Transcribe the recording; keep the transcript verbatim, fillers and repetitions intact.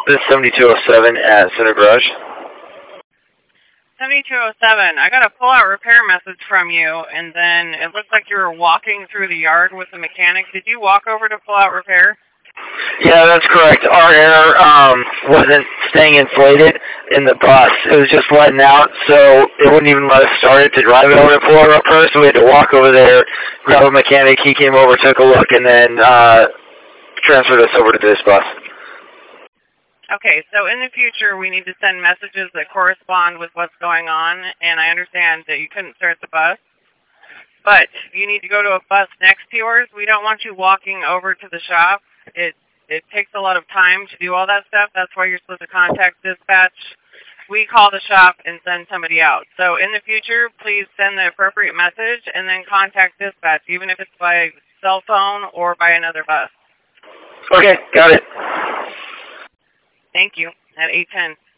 This is seventy-two oh seven at Center Garage. seventy-two oh seven, I got a pull-out repair message from you, and then it looks like you were walking through the yard with the mechanic. Did you walk over to pull-out repair? Yeah, that's correct. Our air um, wasn't staying inflated in the bus. It was just letting out, so it wouldn't even let us start it to drive it over to pull-out repair, so we had to walk over there, grab a mechanic. He came over, took a look, and then uh, transferred us over to this bus. Okay, so in the future, we need to send messages that correspond with what's going on, and I understand that you couldn't start the bus, but you need to go to a bus next to yours. We don't want you walking over to the shop. It it takes a lot of time to do all that stuff. That's why you're supposed to contact dispatch. We call the shop and send somebody out. So in the future, please send the appropriate message and then contact dispatch, even if it's by cell phone or by another bus. Okay, got it. Thank you. At eight ten.